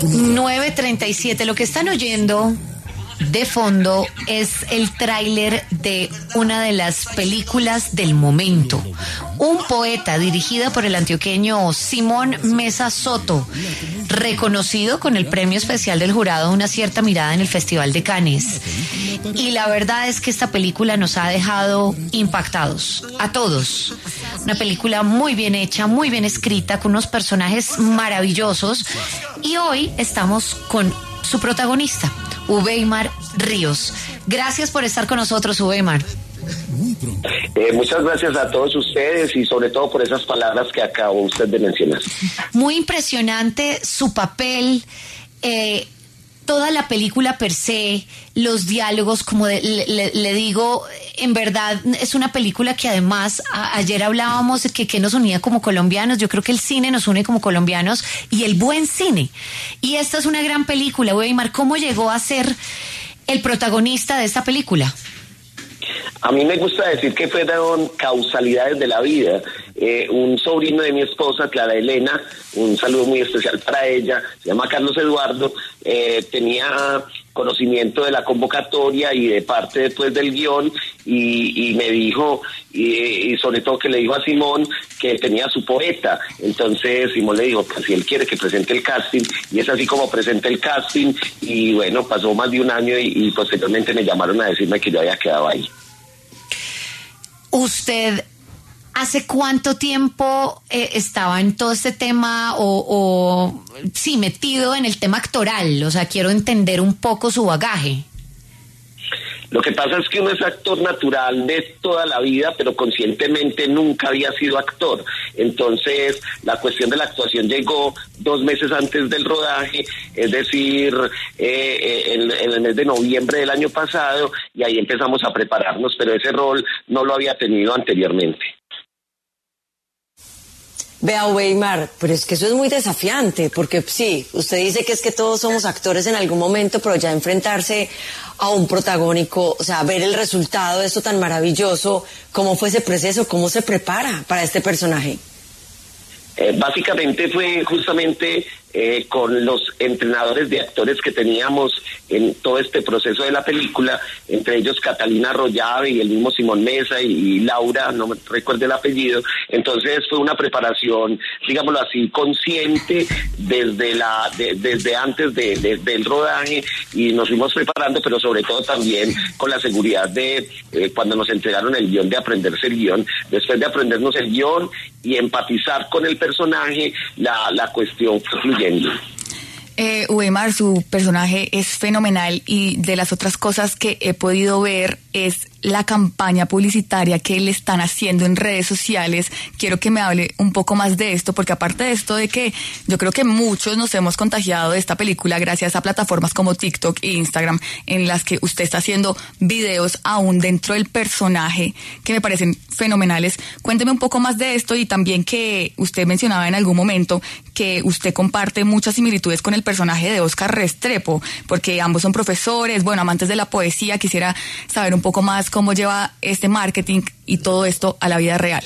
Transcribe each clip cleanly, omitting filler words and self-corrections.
9:37. Lo que están oyendo de fondo es el tráiler de una de las películas del momento. Un poeta, dirigida por el antioqueño Simón Mesa Soto, reconocido con el premio especial del jurado Una cierta mirada en el Festival de Cannes. Y la verdad es que esta película nos ha dejado impactados a todos. Una película muy bien hecha, muy bien escrita, con unos personajes maravillosos. Y hoy estamos con su protagonista, Uweimar Ríos. Gracias por estar con nosotros, Uweimar. Muchas gracias a todos ustedes y sobre todo por esas palabras que acabó usted de mencionar. Muy impresionante su papel, toda la película per se, los diálogos, como le digo, en verdad es una película que además, ayer hablábamos de que nos unía como colombianos. Yo creo que el cine nos une como colombianos y el buen cine. Y esta es una gran película. Uweimar, ¿cómo llegó a ser el protagonista de esta película? A mí me gusta decir que fueron causalidades de la vida. Un sobrino de mi esposa, Clara Elena, un saludo muy especial para ella, se llama Carlos Eduardo, tenía conocimiento de la convocatoria y de parte después del guión y me dijo, y sobre todo que le dijo a Simón que tenía su poeta. Entonces Simón le dijo, pues si él quiere que presente el casting, y es así como presenté el casting, y bueno, pasó más de un año y posteriormente me llamaron a decirme que yo había quedado ahí. ¿Usted hace cuánto tiempo estaba en todo este tema sí, metido en el tema actoral? O sea, quiero entender un poco su bagaje. Lo que pasa es que uno es actor natural de toda la vida, pero conscientemente nunca había sido actor. Entonces, la cuestión de la actuación llegó 2 meses antes del rodaje, es decir, en el mes de noviembre del año pasado, y ahí empezamos a prepararnos, pero ese rol no lo había tenido anteriormente. Vea, Uweimar, pero es que eso es muy desafiante, porque sí, usted dice que es que todos somos actores en algún momento, pero ya enfrentarse a un protagónico, o sea, ver el resultado de esto tan maravilloso, ¿cómo fue ese proceso? ¿Cómo se prepara para este personaje? Básicamente fue justamente con los entrenadores de actores que teníamos en todo este proceso de la película, entre ellos Catalina Arroyave y el mismo Simón Mesa y Laura, no me recuerdo el apellido. Entonces fue una preparación, digámoslo así, consciente desde antes del rodaje, y nos fuimos preparando, pero sobre todo también con la seguridad de cuando nos entregaron el guión, de aprenderse el guión. Después de aprendernos el guión y empatizar con el personaje, la cuestión fue fluyendo. Uweimar, su personaje es fenomenal, y de las otras cosas que he podido ver es la campaña publicitaria que le están haciendo en redes sociales. Quiero que me hable un poco más de esto, porque aparte de esto de que yo creo que muchos nos hemos contagiado de esta película gracias a plataformas como TikTok e Instagram, en las que usted está haciendo videos aún dentro del personaje que me parecen fenomenales. Cuénteme un poco más de esto, y también que usted mencionaba en algún momento que usted comparte muchas similitudes con el personaje de Óscar Restrepo, porque ambos son profesores, bueno, amantes de la poesía. Quisiera saber un poco más cómo lleva este marketing y todo esto a la vida real.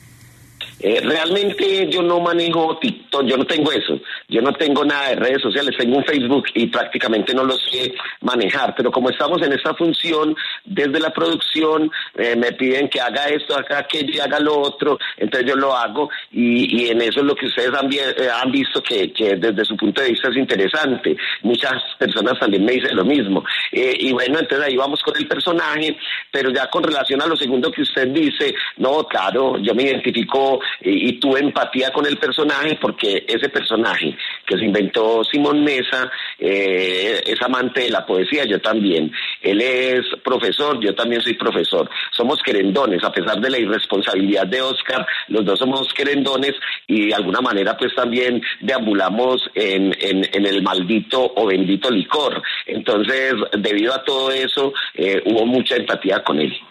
Realmente yo no manejo TikTok, yo no tengo eso, yo no tengo nada de redes sociales, tengo un Facebook y prácticamente no lo sé manejar, pero como estamos en esta función, desde la producción me piden que haga esto, haga aquello y haga lo otro, entonces yo lo hago, y en eso es lo que ustedes han visto que desde su punto de vista es interesante. Muchas personas también me dicen lo mismo, y bueno, entonces ahí vamos con el personaje, pero ya con relación a lo segundo que usted dice, no, claro, yo me identifico y tuve empatía con el personaje, porque ese personaje que se inventó Simón Mesa es amante de la poesía, yo también. Él es profesor, yo también soy profesor. Somos querendones, a pesar de la irresponsabilidad de Óscar, los dos somos querendones, y de alguna manera pues también deambulamos en el maldito o bendito licor. Entonces, debido a todo eso, hubo mucha empatía con él.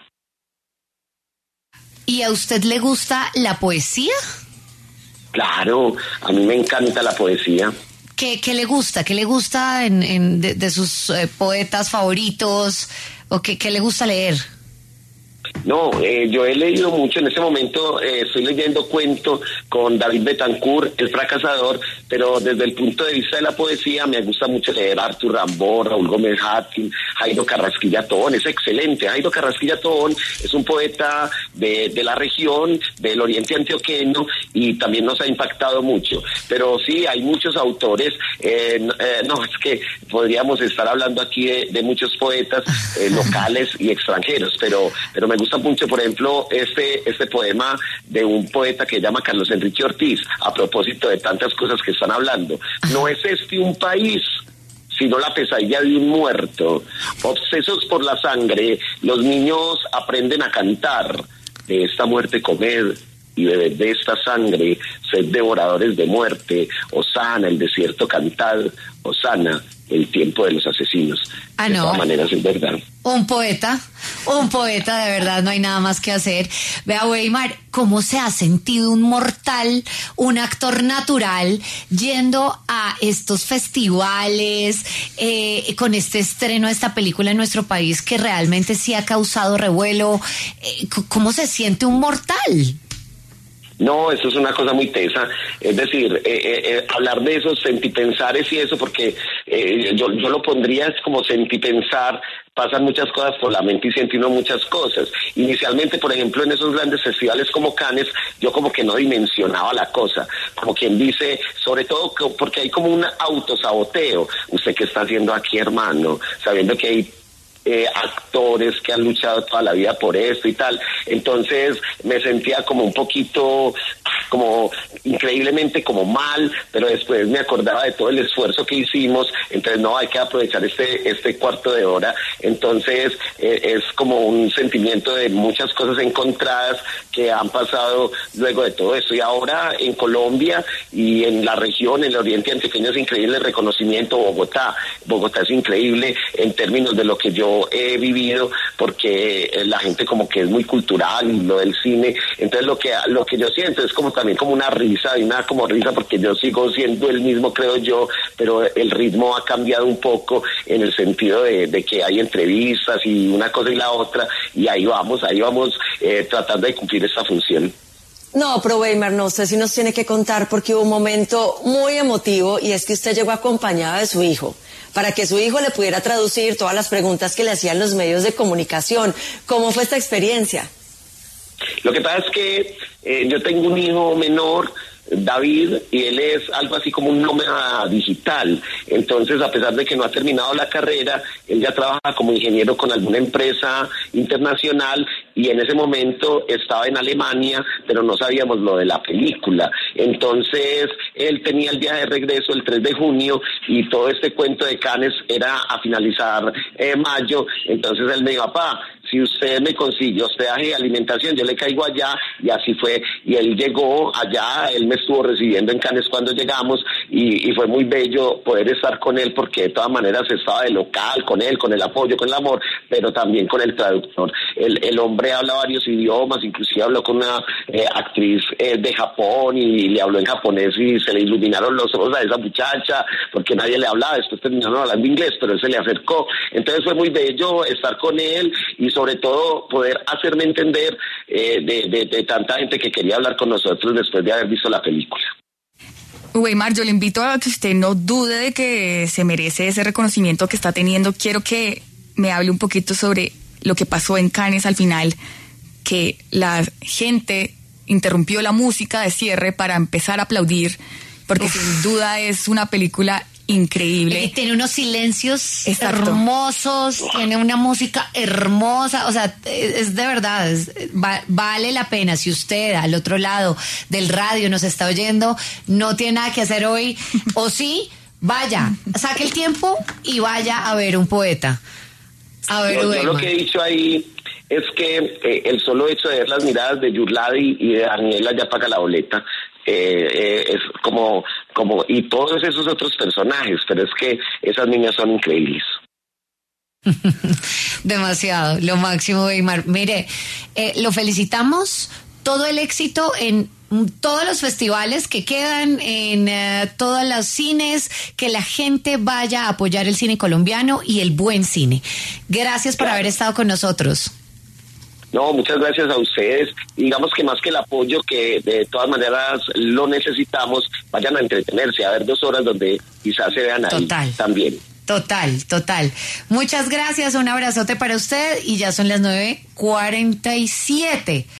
¿Y a usted le gusta la poesía? Claro, a mí me encanta la poesía. ¿Qué le gusta? ¿Qué le gusta de sus poetas favoritos? ¿O qué le gusta leer? No, yo he leído mucho. En este momento estoy leyendo cuento con David Betancourt, El fracasador, pero desde el punto de vista de la poesía me gusta mucho leer a Arthur Rimbaud, Raúl Gómez Hattin, Jairo Carrasquilla Tobón. Es excelente. Jairo Carrasquilla Tobón es un poeta de la región, del oriente antioqueño, y también nos ha impactado mucho. Pero sí, hay muchos autores. No, es que podríamos estar hablando aquí de muchos poetas locales y extranjeros, pero me gusta mucho, por ejemplo, este poema de un poeta que se llama Carlos Enrique Ortiz, a propósito de tantas cosas que están hablando. No es este un país, sino la pesadilla de un muerto. Obsesos por la sangre, los niños aprenden a cantar. De esta muerte comed y bebed de esta sangre, sed devoradores de muerte. Hosana, el desierto cantad. Hosana, el tiempo de los asesinos. De todas maneras es verdad. Un poeta, de verdad, no hay nada más que hacer. Vea, Weimar, ¿cómo se ha sentido un mortal, un actor natural, yendo a estos festivales, con este estreno de esta película en nuestro país que realmente sí ha causado revuelo? ¿Cómo se siente un mortal? No, eso es una cosa muy tesa. Es decir, hablar de esos sentipensares y eso, porque yo lo pondría es como sentipensar. Pasan muchas cosas por la mente y siente uno muchas cosas. Inicialmente, por ejemplo, en esos grandes festivales como Cannes, yo como que no dimensionaba la cosa. Como quien dice, sobre todo porque hay como un autosaboteo. ¿Usted qué está haciendo aquí, hermano? Sabiendo que hay actores que han luchado toda la vida por esto y tal. Entonces me sentía como un poquito, como increíblemente como mal, pero después me acordaba de todo el esfuerzo que hicimos. Entonces no, hay que aprovechar este cuarto de hora. Entonces es como un sentimiento de muchas cosas encontradas que han pasado luego de todo esto. Y ahora en Colombia y en la región, en el oriente antioqueño, es increíble el reconocimiento. Bogotá es increíble en términos de lo que yo he vivido, porque la gente como que es muy cultural y lo del cine. Entonces lo que yo siento es como también como una risa, y una como risa porque yo sigo siendo el mismo, creo yo, pero el ritmo ha cambiado un poco en el sentido de que hay entrevistas y una cosa y la otra, y ahí vamos tratando de cumplir esta función. No, pero Weimar, no, usted sí nos tiene que contar, porque hubo un momento muy emotivo, y es que usted llegó acompañada de su hijo, para que su hijo le pudiera traducir todas las preguntas que le hacían los medios de comunicación. ¿Cómo fue esta experiencia? Lo que pasa es que yo tengo un hijo menor, David, y él es algo así como un nómada digital. Entonces, a pesar de que no ha terminado la carrera, él ya trabaja como ingeniero con alguna empresa internacional, y en ese momento estaba en Alemania, pero no sabíamos lo de la película. Entonces, él tenía el viaje de regreso el 3 de junio, y todo este cuento de Cannes era a finalizar mayo. Entonces él me dijo: papá, si usted me consigue hospedaje y alimentación, yo le caigo allá. Y así fue, y él llegó allá, él me estuvo recibiendo en Cannes cuando llegamos, y fue muy bello poder estar con él, porque de todas maneras estaba de local con él, con el apoyo, con el amor, pero también con el traductor. El hombre habla varios idiomas, inclusive habló con una actriz de Japón, y le habló en japonés, y se le iluminaron los ojos a esa muchacha, porque nadie le hablaba. Después terminaron hablando inglés, pero él se le acercó. Entonces fue muy bello estar con él, y sobre todo poder hacerme entender de tanta gente que quería hablar con nosotros después de haber visto la película. Weimar, yo le invito a que usted no dude de que se merece ese reconocimiento que está teniendo. Quiero que me hable un poquito sobre lo que pasó en Cannes al final, que la gente interrumpió la música de cierre para empezar a aplaudir, porque sin duda es una película increíble. Y tiene unos silencios hermosos, tiene una música hermosa, o sea, es de verdad, vale la pena. Si usted al otro lado del radio nos está oyendo, no tiene nada que hacer hoy, o sí, vaya, saque el tiempo y vaya a ver un poeta. A ver, yo lo que he dicho ahí es que el solo hecho de ver las miradas de Yurladi y de Daniela ya paga la boleta. Es como y todos esos otros personajes, pero es que esas niñas son increíbles. Demasiado, lo máximo, Weimar. Mire, lo felicitamos, todo el éxito en todos los festivales que quedan, en todos los cines, que la gente vaya a apoyar el cine colombiano y el buen cine. Gracias por haber estado con nosotros. No, muchas gracias a ustedes. Digamos que más que el apoyo, que de todas maneras lo necesitamos, vayan a entretenerse, a ver 2 horas donde quizás se vean ahí también. Total. Muchas gracias, un abrazote para usted y ya son las 9:47.